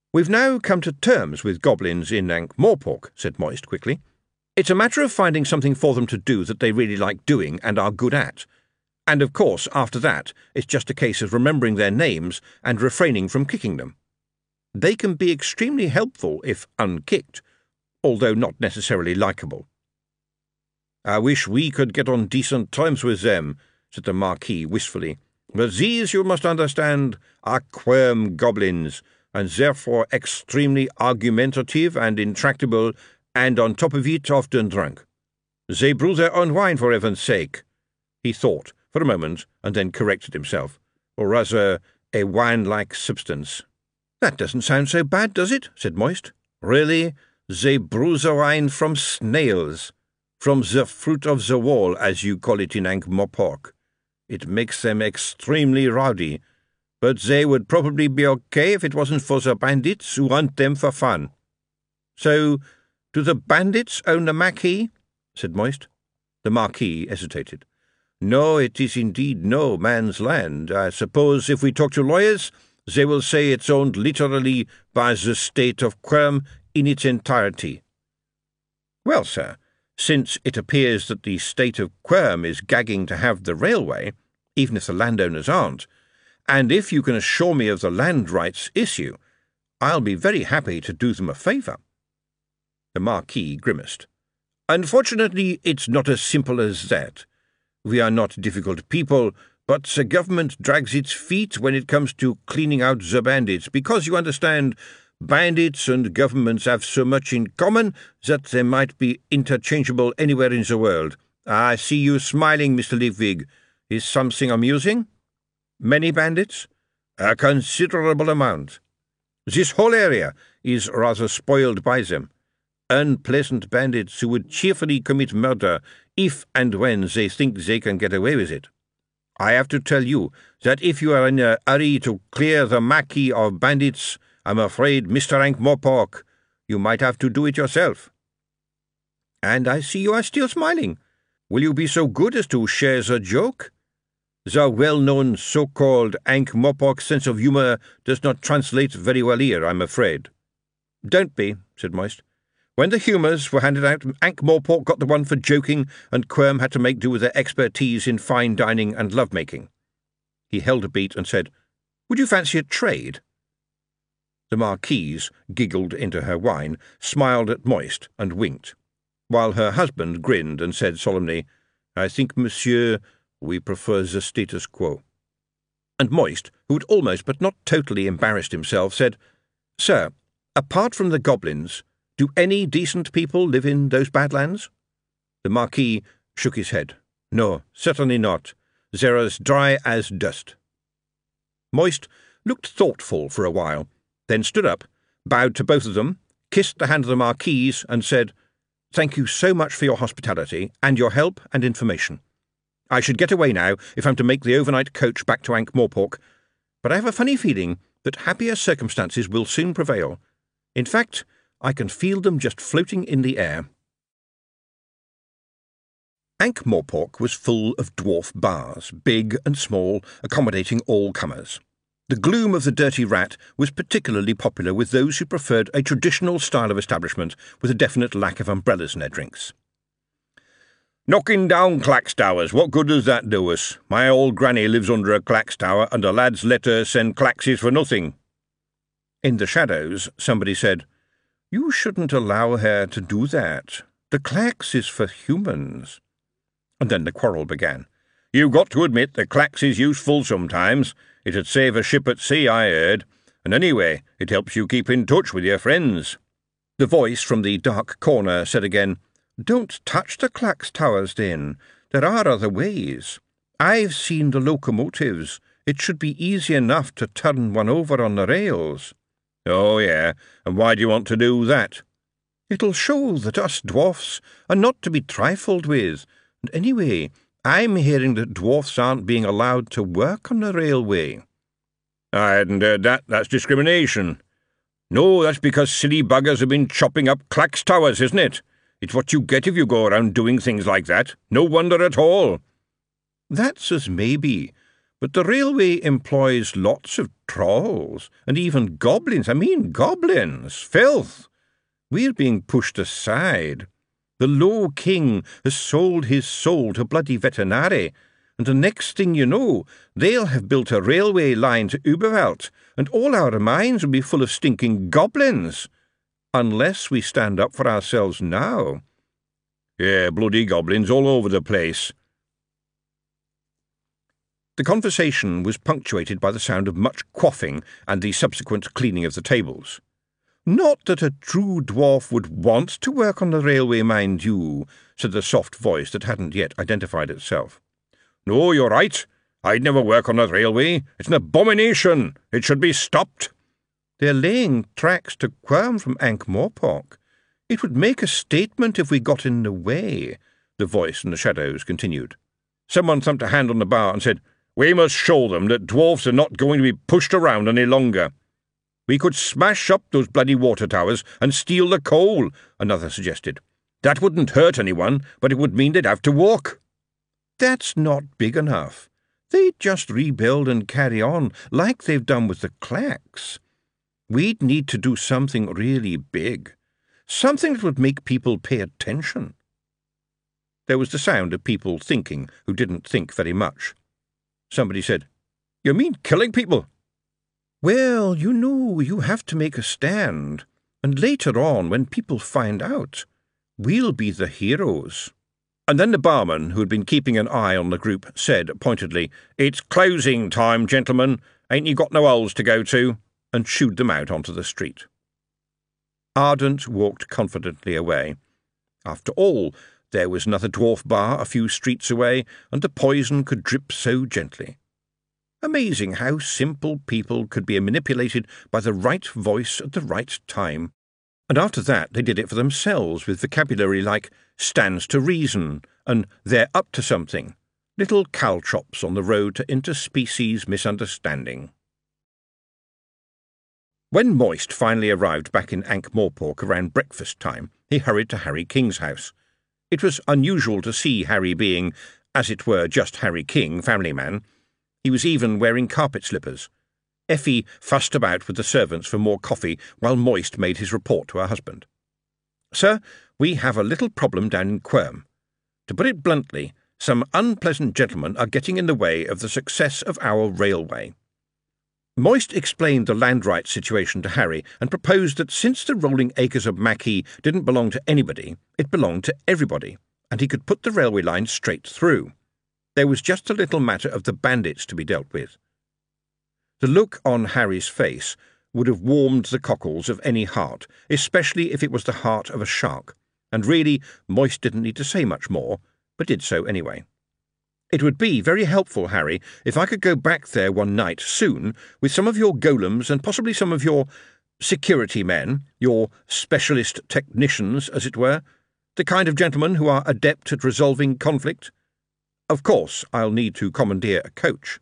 "We've now come to terms with goblins in Ankh-Morpork," said Moist quickly. "It's a matter of finding something for them to do that they really like doing and are good at. And of course, after that, it's just a case of remembering their names and refraining from kicking them. They can be extremely helpful if unkicked, although not necessarily likeable." "I wish we could get on decent terms with them," said the Marquis wistfully. "But these, you must understand, are quern goblins, and therefore extremely argumentative and intractable, and on top of it often drunk. They brew their own wine, for heaven's sake." He thought for a moment and then corrected himself. "Or rather, a wine-like substance." "That doesn't sound so bad, does it?" said Moist. "Really, they brew the wine from snails, from the fruit of the wall, as you call it in Ankh-Morpork. It makes them extremely rowdy, but they would probably be okay if it wasn't for the bandits who hunt them for fun." "So, do the bandits own the Marquis?" said Moist. The Marquis hesitated. "No, it is indeed no man's land. I suppose if we talk to lawyers, they will say it's owned literally by the state of Quern in its entirety." "Well, sir, since it appears that the state of Quern is gagging to have the railway, even if the landowners aren't, and if you can assure me of the land rights issue, I'll be very happy to do them a favour." The Marquis grimaced. "Unfortunately, it's not as simple as that. We are not difficult people, but the government drags its feet when it comes to cleaning out the bandits, because, you understand, bandits and governments have so much in common that they might be interchangeable anywhere in the world. I see you smiling, Mr. Liebwig. Is something amusing? Many bandits? A considerable amount. This whole area is rather spoiled by them. Unpleasant bandits who would cheerfully commit murder if and when they think they can get away with it. I have to tell you that if you are in a hurry to clear the Marquis of bandits, I'm afraid, Mr. Ankh-Morpork, you might have to do it yourself." "And I see you are still smiling. Will you be so good as to share the joke? The well-known so-called Ankh-Morpork sense of humour does not translate very well here, I'm afraid." "Don't be," said Moist. "When the humours were handed out, Ankh-Morpork got the one for joking, and Quern had to make do with their expertise in fine dining and love-making." He held a beat and said, "Would you fancy a trade?" The Marquise giggled into her wine, smiled at Moist, and winked, while her husband grinned and said solemnly, "I think, monsieur, we prefer the status quo." And Moist, who had almost but not totally embarrassed himself, said, "Sir, apart from the goblins, do any decent people live in those Badlands?" The Marquis shook his head. "No, certainly not. They're as dry as dust." Moist looked thoughtful for a while, then stood up, bowed to both of them, kissed the hand of the Marquise, and said, "Thank you so much for your hospitality, and your help and information. I should get away now if I'm to make the overnight coach back to Ankh-Morpork, but I have a funny feeling that happier circumstances will soon prevail. In fact, I can feel them just floating in the air." Ankh-Morpork was full of dwarf bars, big and small, accommodating all comers. The gloom of the Dirty Rat was particularly popular with those who preferred a traditional style of establishment with a definite lack of umbrellas in their drinks. "Knocking down clacks towers, what good does that do us? My old granny lives under a clacks tower, and the lads let her send claxes for nothing." In the shadows, somebody said, "You shouldn't allow her to do that. The clacks is for humans." And then the quarrel began. "You've got to admit the clacks is useful sometimes. It'd save a ship at sea, I heard. And anyway, it helps you keep in touch with your friends." The voice from the dark corner said again, "Don't touch the clacks towers, then. There are other ways. I've seen the locomotives. It should be easy enough to turn one over on the rails." "Oh, yeah, and why do you want to do that?" "It'll show that us dwarfs are not to be trifled with. And anyway, I'm hearing that dwarfs aren't being allowed to work on the railway." "I hadn't heard that. That's discrimination." "No, that's because silly buggers have been chopping up clacks towers, isn't it? It's what you get if you go around doing things like that. No wonder at all." "That's as maybe. But the railway employs lots of trolls, and even goblins. I mean goblins. Filth. We're being pushed aside. The Low King has sold his soul to bloody veterinary, and the next thing you know, they'll have built a railway line to Uberwelt, and all our mines will be full of stinking goblins. Unless we stand up for ourselves now. Yeah, bloody goblins all over the place. The conversation was punctuated by the sound of much quaffing and the subsequent cleaning of the tables. Not that a true dwarf would want to work on the railway, mind you, said the soft voice that hadn't yet identified itself. No, you're right. I'd never work on a railway. It's an abomination. It should be stopped. They're laying tracks to Quirm from Ankh-Morpork. It would make a statement if we got in the way, the voice in the shadows continued. Someone thumped a hand on the bar and said, We must show them that dwarfs are not going to be pushed around any longer. We could smash up those bloody water towers and steal the coal, another suggested. That wouldn't hurt anyone, but it would mean they'd have to walk. That's not big enough. They'd just rebuild and carry on, like they've done with the clacks. We'd need to do something really big. Something that would make people pay attention. There was the sound of people thinking who didn't think very much. Somebody said, You mean killing people? Well, you know, you have to make a stand, and later on, when people find out, we'll be the heroes. And then the barman, who had been keeping an eye on the group, said pointedly, It's closing time, gentlemen. Ain't you got no holes to go to? And shooed them out onto the street. Ardent walked confidently away. After all, there was another dwarf bar a few streets away, and the poison could drip so gently. Amazing how simple people could be manipulated by the right voice at the right time. And after that they did it for themselves with vocabulary like stands to reason and they're up to something, little caltrops on the road to interspecies misunderstanding. When Moist finally arrived back in Ankh-Morpork around breakfast time, he hurried to Harry King's house. It was unusual to see Harry being, as it were, just Harry King, family man. He was even wearing carpet slippers. Effie fussed about with the servants for more coffee while Moist made his report to her husband. Sir, we have a little problem down in Quirm. To put it bluntly, some unpleasant gentlemen are getting in the way of the success of our railway. Moist explained the land rights situation to Harry and proposed that since the rolling acres of Maquis didn't belong to anybody, it belonged to everybody, and he could put the railway line straight through. There was just a little matter of the bandits to be dealt with. The look on Harry's face would have warmed the cockles of any heart, especially if it was the heart of a shark, and really Moist didn't need to say much more, but did so anyway. It would be very helpful, Harry, if I could go back there one night soon with some of your golems and possibly some of your security men, your specialist technicians, as it were, the kind of gentlemen who are adept at resolving conflict. Of course, I'll need to commandeer a coach.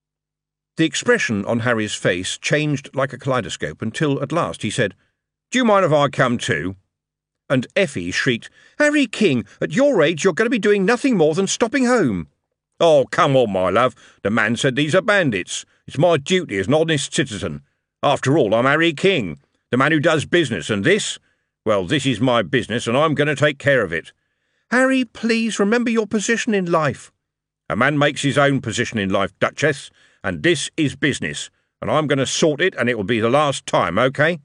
The expression on Harry's face changed like a kaleidoscope until at last he said, Do you mind if I come too? And Effie shrieked, Harry King, at your age you're going to be doing nothing more than stopping home. Oh, come on, my love. The man said these are bandits. It's my duty as an honest citizen. After all, I'm Harry King, the man who does business, and this? Well, this is my business, and I'm going to take care of it. Harry, please remember your position in life. A man makes his own position in life, Duchess, and this is business, and I'm going to sort it, and it will be the last time, OK?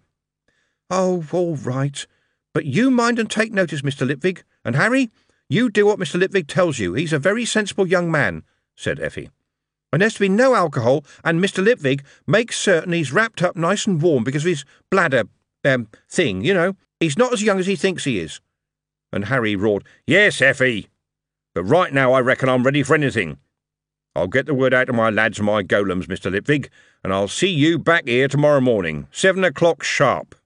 Oh, all right. But you mind and take notice, Mr. Lipvig, and Harry, you do what Mr. Lipvig tells you. He's a very sensible young man, said Effie. And there's to be no alcohol, and Mr. Lipvig makes certain he's wrapped up nice and warm because of his bladder, thing, you know. He's not as young as he thinks he is. And Harry roared, Yes, Effie. But right now I reckon I'm ready for anything. I'll get the word out to my lads and my golems, Mr. Lipvig, and I'll see you back here tomorrow morning, 7 o'clock sharp.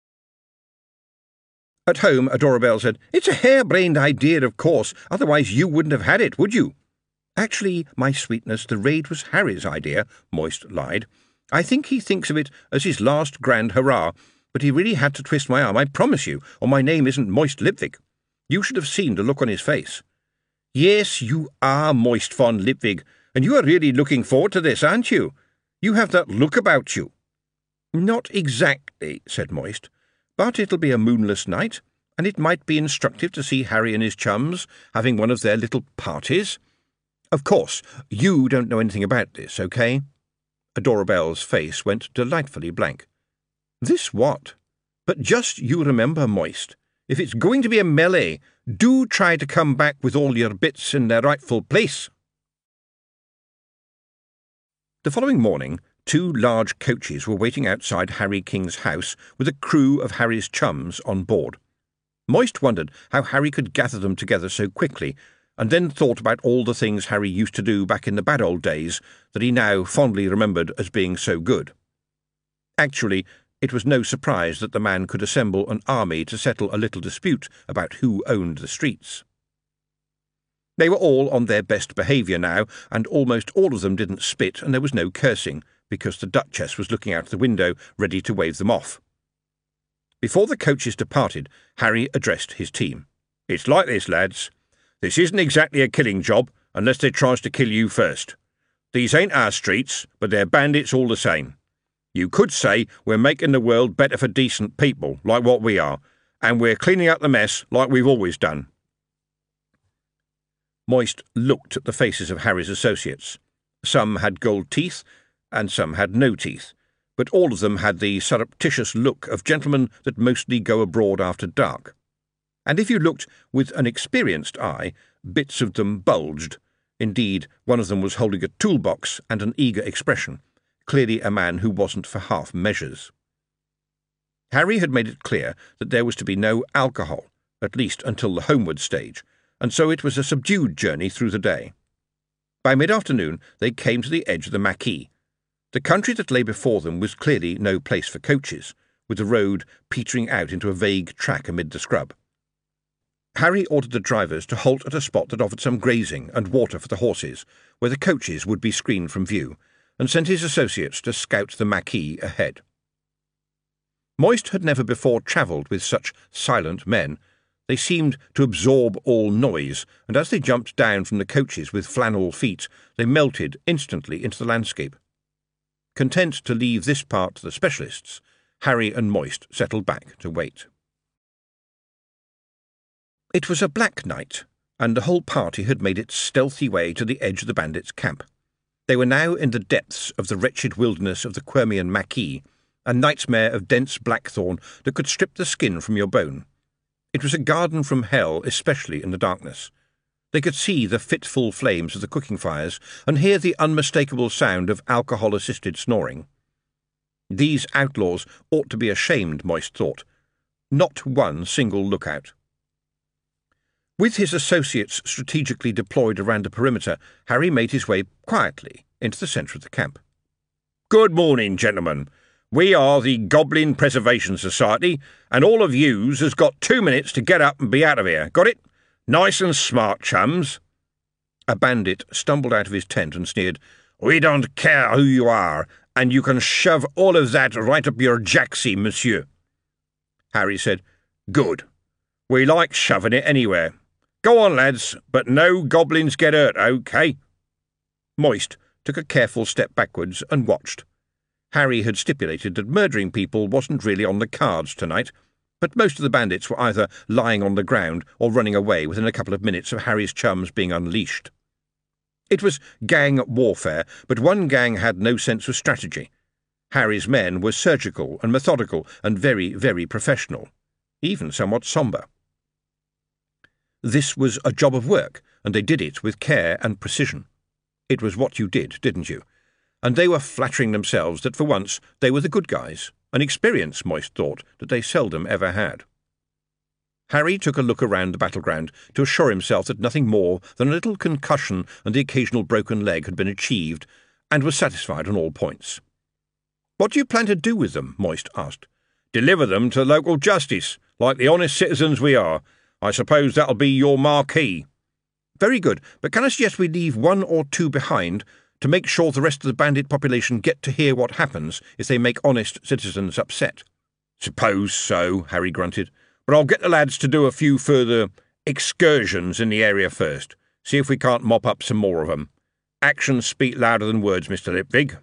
At home, a doorbell said, It's a harebrained idea, of course, otherwise you wouldn't have had it, would you? Actually, my sweetness, the raid was Harry's idea, Moist lied. I think he thinks of it as his last grand hurrah, but he really had to twist my arm, I promise you, or my name isn't Moist Lipvig. You should have seen the look on his face. Yes, you are Moist von Lipvig, And you are really looking forward to this, aren't you? You have that look about you." "Not exactly," said Moist, "but it'll be a moonless night, and it might be instructive to see Harry and his chums having one of their little parties. Of course, you don't know anything about this, OK?" Adora Bell's face went delightfully blank. "This what? But just you remember, Moist, if it's going to be a melee, do try to come back with all your bits in their rightful place." The following morning, 2 large coaches were waiting outside Harry King's house with a crew of Harry's chums on board. Moist wondered how Harry could gather them together so quickly, and then thought about all the things Harry used to do back in the bad old days that he now fondly remembered as being so good. Actually, it was no surprise that the man could assemble an army to settle a little dispute about who owned the streets. They were all on their best behaviour now, and almost all of them didn't spit, and there was no cursing, because the Duchess was looking out the window, ready to wave them off. Before the coaches departed, Harry addressed his team. "It's like this, lads. This isn't exactly a killing job, unless they tries to kill you first. These ain't our streets, but they're bandits all the same. You could say we're making the world better for decent people, like what we are, and we're cleaning up the mess like we've always done." Moist looked at the faces of Harry's associates. Some had gold teeth, and some had no teeth, but all of them had the surreptitious look of gentlemen that mostly go abroad after dark. And if you looked with an experienced eye, bits of them bulged. Indeed, one of them was holding a toolbox and an eager expression, clearly a man who wasn't for half measures. Harry had made it clear that there was to be no alcohol, at least until the homeward stage, and so it was a subdued journey through the day. By mid-afternoon they came to the edge of the Maquis. The country that lay before them was clearly no place for coaches, with the road petering out into a vague track amid the scrub. Harry ordered the drivers to halt at a spot that offered some grazing and water for the horses, where the coaches would be screened from view, and sent his associates to scout the Maquis ahead. Moist had never before travelled with such silent men. They seemed to absorb all noise, and as they jumped down from the coaches with flannel feet, they melted instantly into the landscape. Content to leave this part to the specialists, Harry and Moist settled back to wait. It was a black night, and the whole party had made its stealthy way to the edge of the bandits' camp. They were now in the depths of the wretched wilderness of the Quirmian Maquis, a nightmare of dense blackthorn that could strip the skin from your bone. It was a garden from hell, especially in the darkness. They could see the fitful flames of the cooking fires and hear the unmistakable sound of alcohol-assisted snoring. These outlaws ought to be ashamed, Moist thought. Not one single lookout. With his associates strategically deployed around the perimeter, Harry made his way quietly into the centre of the camp. "Good morning, gentlemen. We are the Goblin Preservation Society, and all of yous has got 2 minutes to get up and be out of here. Got it? Nice and smart, chums." A bandit stumbled out of his tent and sneered, "We don't care who you are, and you can shove all of that right up your jacksie, monsieur." Harry said, "Good. We like shoving it anywhere. Go on, lads, but no goblins get hurt, OK?" Moist took a careful step backwards and watched. Harry had stipulated that murdering people wasn't really on the cards tonight, but most of the bandits were either lying on the ground or running away within a couple of minutes of Harry's chums being unleashed. It was gang warfare, but one gang had no sense of strategy. Harry's men were surgical and methodical and very, very professional, even somewhat sombre. This was a job of work, and they did it with care and precision. It was what you did, didn't you? And they were flattering themselves that for once they were the good guys, an experience, Moist thought, that they seldom ever had. Harry took a look around the battleground to assure himself that nothing more than a little concussion and the occasional broken leg had been achieved, and was satisfied on all points. "What do you plan to do with them?" Moist asked. "Deliver them to local justice, like the honest citizens we are. I suppose that'll be your marquee." "Very good, but can I suggest we leave 1 or 2 behind to make sure the rest of the bandit population get to hear what happens if they make honest citizens upset?" "Suppose so," Harry grunted, "but I'll get the lads to do a few further excursions in the area first, see if we can't mop up some more of them. Actions speak louder than words, Mr. Lipwig.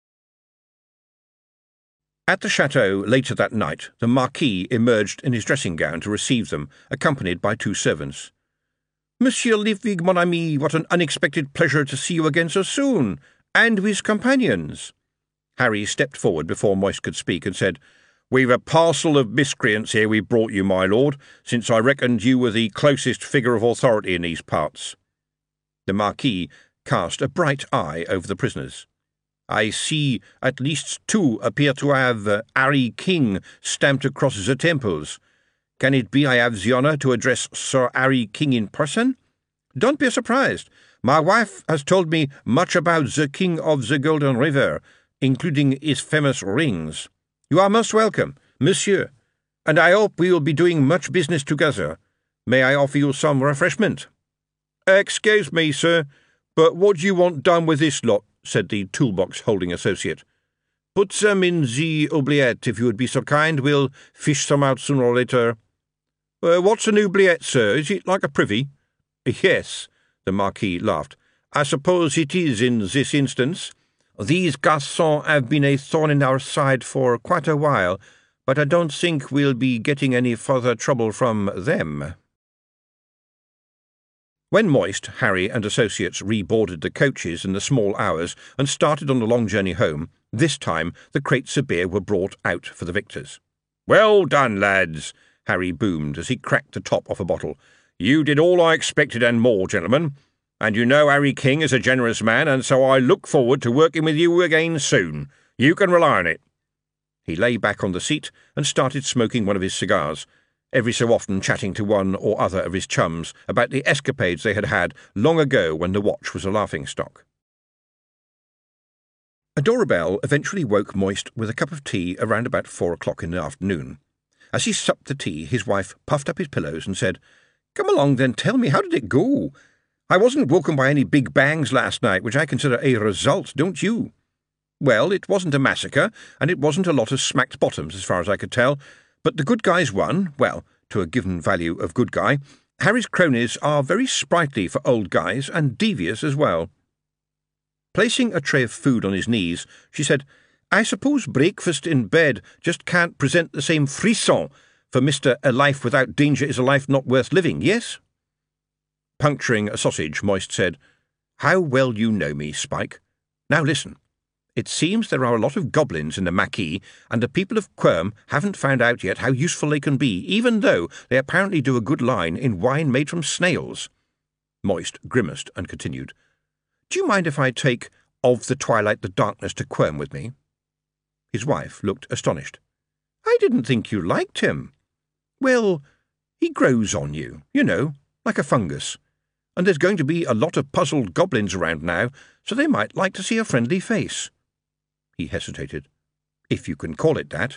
At the chateau later that night, the Marquis emerged in his dressing gown to receive them, accompanied by 2 servants. Monsieur Lipwig, mon ami, what an unexpected pleasure to see you again so soon, and with companions. Harry stepped forward before Moist could speak and said, We've a parcel of miscreants here we brought you, my lord, since I reckoned you were the closest figure of authority in these parts. The Marquis cast a bright eye over the prisoners. I see at least 2 appear to have Harry King stamped across the temples. Can it be I have the honour to address Sir Harry King in person? Don't be surprised. My wife has told me much about the King of the Golden River, including his famous rings. You are most welcome, monsieur, and I hope we will be doing much business together. May I offer you some refreshment? Excuse me, sir, but what do you want done with this lot? Said the toolbox-holding associate. Put them in the oubliette, if you would be so kind. We'll fish them out sooner or later. What's an oubliette, sir? Is it like a privy? Yes, the Marquis laughed. I suppose it is in this instance. These garçons have been a thorn in our side for quite a while, but I don't think we'll be getting any further trouble from them. When Moist, Harry and associates reboarded the coaches in the small hours and started on the long journey home, this time the crates of beer were brought out for the victors. Well done, lads, Harry boomed as he cracked the top off a bottle. You did all I expected and more, gentlemen. And you know Harry King is a generous man, and so I look forward to working with you again soon. You can rely on it. He lay back on the seat and started smoking one of his cigars, every so often chatting to one or other of his chums about the escapades they had had long ago when the watch was a laughing-stock. A doorbell eventually woke Moist with a cup of tea around about 4 o'clock in the afternoon. As he supped the tea, his wife puffed up his pillows and said, Come along then, tell me, how did it go? I wasn't woken by any big bangs last night, which I consider a result, don't you? Well, it wasn't a massacre, and it wasn't a lot of smacked bottoms, as far as I could tell, but the good guys won, well, to a given value of good guy. Harry's cronies are very sprightly for old guys, and devious as well. Placing a tray of food on his knees, she said, I suppose breakfast in bed just can't present the same frisson for Mr. A life without danger is a life not worth living, yes? Puncturing a sausage, Moist said, How well you know me, Spike. Now listen. It seems there are a lot of goblins in the Maquis, and the people of Quirm haven't found out yet how useful they can be, even though they apparently do a good line in wine made from snails. Moist grimaced and continued, Do you mind if I take Of the Twilight the Darkness to Quirm with me? His wife looked astonished. I didn't think you liked him. Well, he grows on you, you know, like a fungus. And there's going to be a lot of puzzled goblins around now, so they might like to see a friendly face. He hesitated. If you can call it that.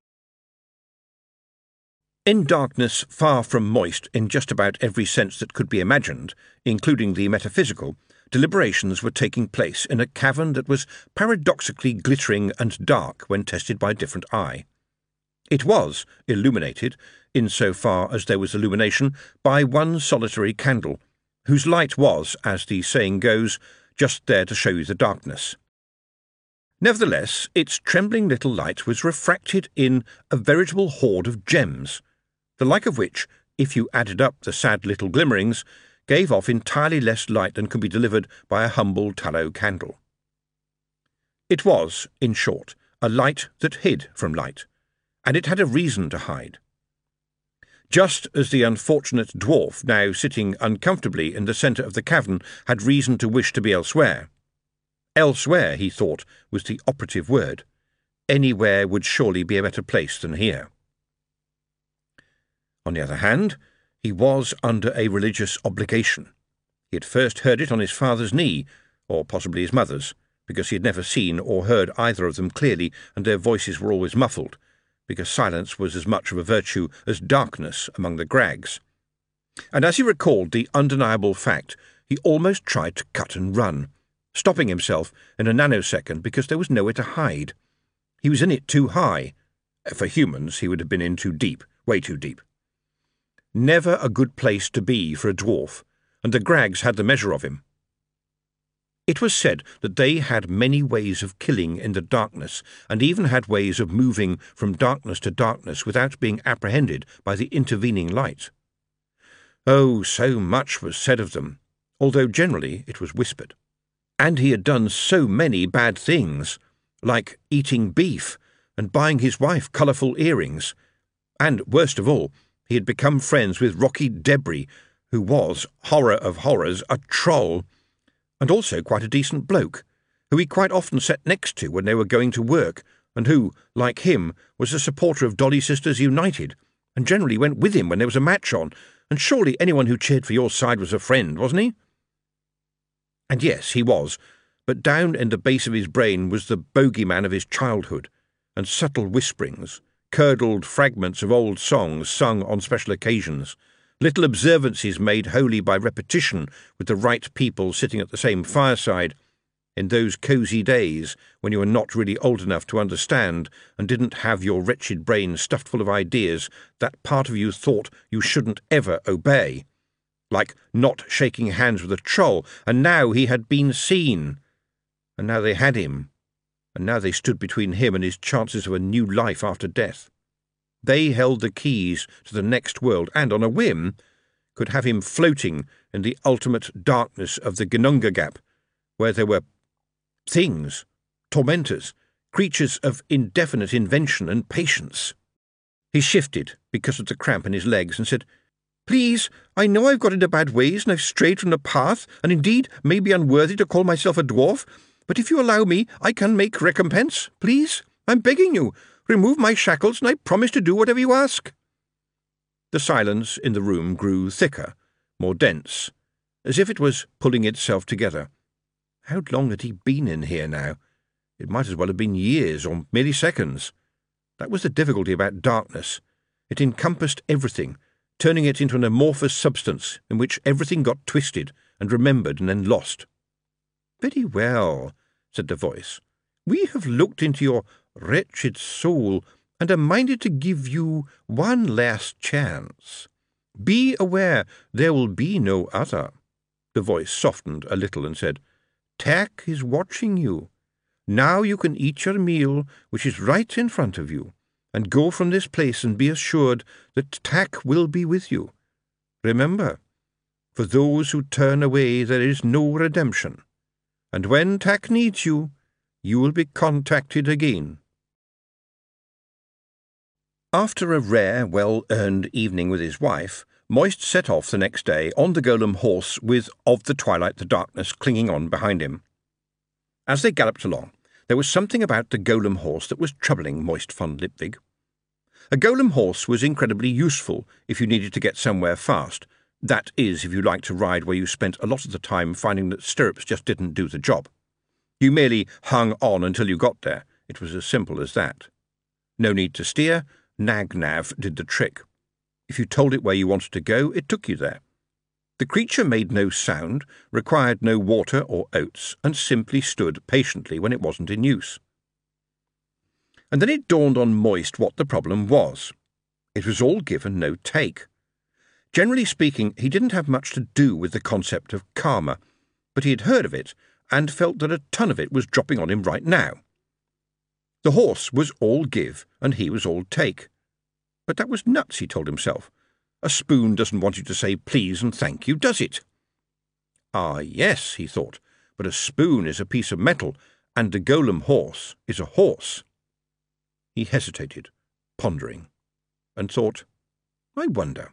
In darkness far from moist in just about every sense that could be imagined, including the metaphysical, deliberations were taking place in a cavern that was paradoxically glittering and dark when tested by a different eye. It was illuminated, in so far as there was illumination, by one solitary candle, whose light was, as the saying goes, just there to show you the darkness. Nevertheless, its trembling little light was refracted in a veritable hoard of gems, the like of which, if you added up the sad little glimmerings, gave off entirely less light than could be delivered by a humble tallow candle. It was, in short, a light that hid from light, and it had a reason to hide. Just as the unfortunate dwarf, now sitting uncomfortably in the centre of the cavern, had reason to wish to be elsewhere. Elsewhere, he thought, was the operative word. Anywhere would surely be a better place than here. On the other hand, he was under a religious obligation. He had first heard it on his father's knee, or possibly his mother's, because he had never seen or heard either of them clearly, and their voices were always muffled, because silence was as much of a virtue as darkness among the Grags. And as he recalled the undeniable fact, he almost tried to cut and run, stopping himself in a nanosecond because there was nowhere to hide. He was in it too high. For humans, he would have been in too deep, way too deep. Never a good place to be for a dwarf, and the Grags had the measure of him. It was said that they had many ways of killing in the darkness, and even had ways of moving from darkness to darkness without being apprehended by the intervening light. Oh, so much was said of them, although generally it was whispered. And he had done so many bad things, like eating beef and buying his wife colourful earrings. And, worst of all, he had become friends with Rocky Debris, who was, horror of horrors, a troll, and also quite a decent bloke, who he quite often sat next to when they were going to work, and who, like him, was a supporter of Dolly Sisters United, and generally went with him when there was a match on, and surely anyone who cheered for your side was a friend, wasn't he? And yes, he was, but down in the base of his brain was the bogeyman of his childhood, and subtle whisperings, curdled fragments of old songs sung on special occasions, little observances made holy by repetition with the right people sitting at the same fireside, in those cosy days when you were not really old enough to understand and didn't have your wretched brain stuffed full of ideas that part of you thought you shouldn't ever obey, like not shaking hands with a troll, and now he had been seen, and now they had him, and now they stood between him and his chances of a new life after death. They held the keys to the next world, and, on a whim, could have him floating in the ultimate darkness of the Gununga Gap, where there were things, tormentors, creatures of indefinite invention and patience. He shifted because of the cramp in his legs and said, "Please, I know I've got into bad ways and I've strayed from the path, and indeed may be unworthy to call myself a dwarf, but if you allow me, I can make recompense. Please, I'm begging you. Remove my shackles, and I promise to do whatever you ask." The silence in the room grew thicker, more dense, as if it was pulling itself together. How long had he been in here now? It might as well have been years, or merely seconds. That was the difficulty about darkness. It encompassed everything, turning it into an amorphous substance in which everything got twisted and remembered and then lost. "Very well," said the voice. "We have looked into your wretched soul, and are minded to give you one last chance. Be aware there will be no other." The voice softened a little and said, "Tak is watching you. Now you can eat your meal, which is right in front of you, and go from this place and be assured that Tak will be with you. Remember, for those who turn away there is no redemption, and when Tak needs you, you will be contacted again." After a rare, well-earned evening with his wife, Moist set off the next day on the Golem horse with Of the Twilight the Darkness clinging on behind him. As they galloped along, there was something about the Golem horse that was troubling Moist von Lipwig. A Golem horse was incredibly useful if you needed to get somewhere fast, that is, if you liked to ride where you spent a lot of the time finding that stirrups just didn't do the job. You merely hung on until you got there. It was as simple as that. No need to steer. Nag-Nav did the trick. If you told it where you wanted to go, it took you there. The creature made no sound, required no water or oats, and simply stood patiently when it wasn't in use. And then it dawned on Moist what the problem was. It was all give and no take. Generally speaking, he didn't have much to do with the concept of karma, but he had heard of it and felt that a ton of it was dropping on him right now. The horse was all give, and he was all take. But that was nuts, he told himself. A spoon doesn't want you to say please and thank you, does it? Ah, yes, he thought, but a spoon is a piece of metal, and the Golem horse is a horse. He hesitated, pondering, and thought, I wonder.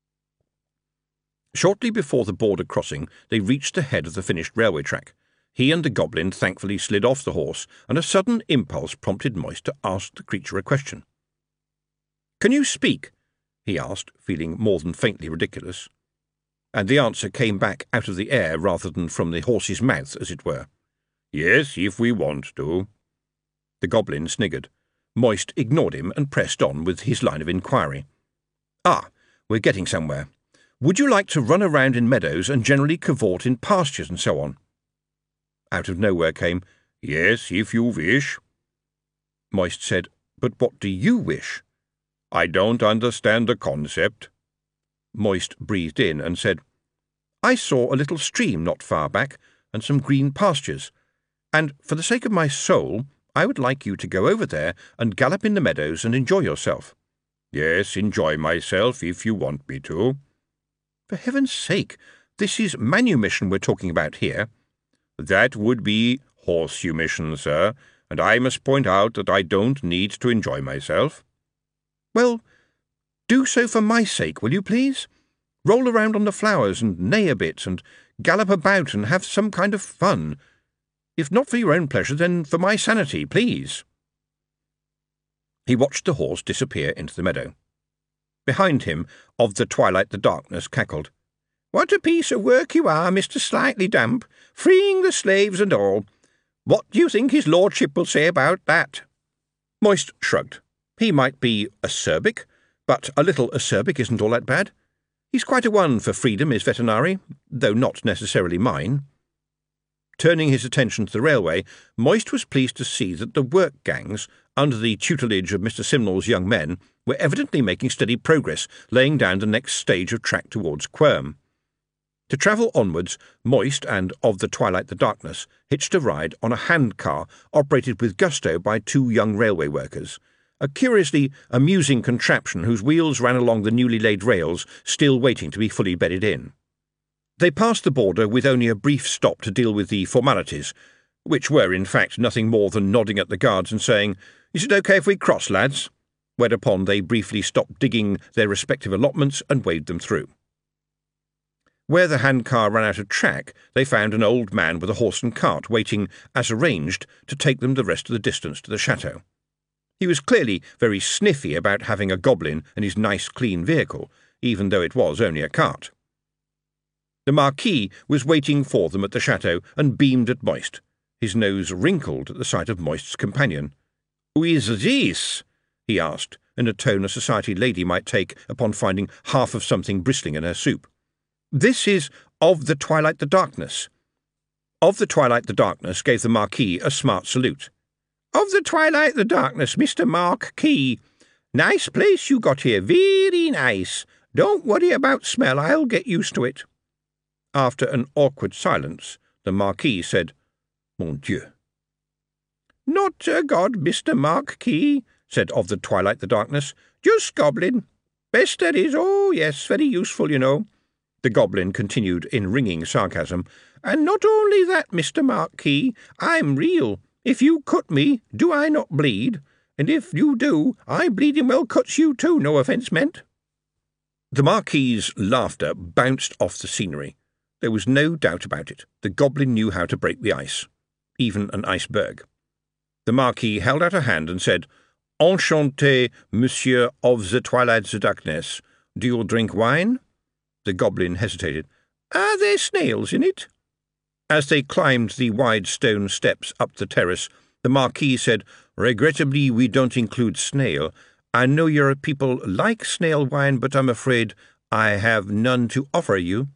Shortly before the border crossing, they reached the head of the finished railway track. He and the goblin thankfully slid off the horse, and a sudden impulse prompted Moist to ask the creature a question. "Can you speak?" he asked, feeling more than faintly ridiculous. And the answer came back out of the air rather than from the horse's mouth, as it were. "Yes, if we want to." The goblin sniggered. Moist ignored him and pressed on with his line of inquiry. "Ah, we're getting somewhere. Would you like to run around in meadows and generally cavort in pastures and so on?" Out of nowhere came, "Yes, if you wish." Moist said, "But what do you wish?" "I don't understand the concept." Moist breathed in and said, "I saw a little stream not far back, and some green pastures, and for the sake of my soul, I would like you to go over there and gallop in the meadows and enjoy yourself." "Yes, enjoy myself, if you want me to." "For heaven's sake, this is manumission we're talking about here." "That would be horseshoe mission, sir, and I must point out that I don't need to enjoy myself." "Well, do so for my sake, will you please? Roll around on the flowers and neigh a bit and gallop about and have some kind of fun. If not for your own pleasure, then for my sanity, please." He watched the horse disappear into the meadow. Behind him, of the twilight the darkness cackled. "What a piece of work you are, Mr. Slightly Damp, freeing the slaves and all. What do you think his lordship will say about that?" Moist shrugged. He might be acerbic, but a little acerbic isn't all that bad. He's quite a one for freedom, is Vetinari, though not necessarily mine. Turning his attention to the railway, Moist was pleased to see that the work gangs, under the tutelage of Mr. Simnel's young men, were evidently making steady progress, laying down the next stage of track towards Quirm. To travel onwards, Moist and Of the Twilight the Darkness hitched a ride on a hand-car operated with gusto by two young railway workers, a curiously amusing contraption whose wheels ran along the newly laid rails, still waiting to be fully bedded in. They passed the border with only a brief stop to deal with the formalities, which were in fact nothing more than nodding at the guards and saying, "Is it okay if we cross, lads?" Whereupon they briefly stopped digging their respective allotments and waved them through. Where the handcar ran out of track, they found an old man with a horse and cart waiting, as arranged, to take them the rest of the distance to the chateau. He was clearly very sniffy about having a goblin and his nice clean vehicle, even though it was only a cart. The Marquis was waiting for them at the chateau and beamed at Moist. His nose wrinkled at the sight of Moist's companion. "Who is this?" he asked, in a tone a society lady might take upon finding half of something bristling in her soup. "This is Of the Twilight the Darkness." Of the Twilight the Darkness gave the Marquis a smart salute. "Of the Twilight the Darkness, Mr. Marquis. Nice place you got here, very nice. Don't worry about smell, I'll get used to it." After an awkward silence, the Marquis said, "Mon Dieu." "Not a god, Mr. Marquis," said Of the Twilight the Darkness. "Just goblin. Best there is, oh yes, very useful, you know." The goblin continued in ringing sarcasm, "And not only that, Mr. Marquis, I'm real. If you cut me, do I not bleed? And if you do, I bleeding well cuts you too, no offence meant." The Marquis's laughter bounced off the scenery. There was no doubt about it. The goblin knew how to break the ice, even an iceberg. The Marquis held out a hand and said, "Enchanté, Monsieur of the Twilight the Darkness. Do you drink wine?" The goblin hesitated. "Are there snails in it?" As they climbed the wide stone steps up the terrace, the Marquis said, "Regrettably, we don't include snail. I know your people like snail wine, but I'm afraid I have none to offer you."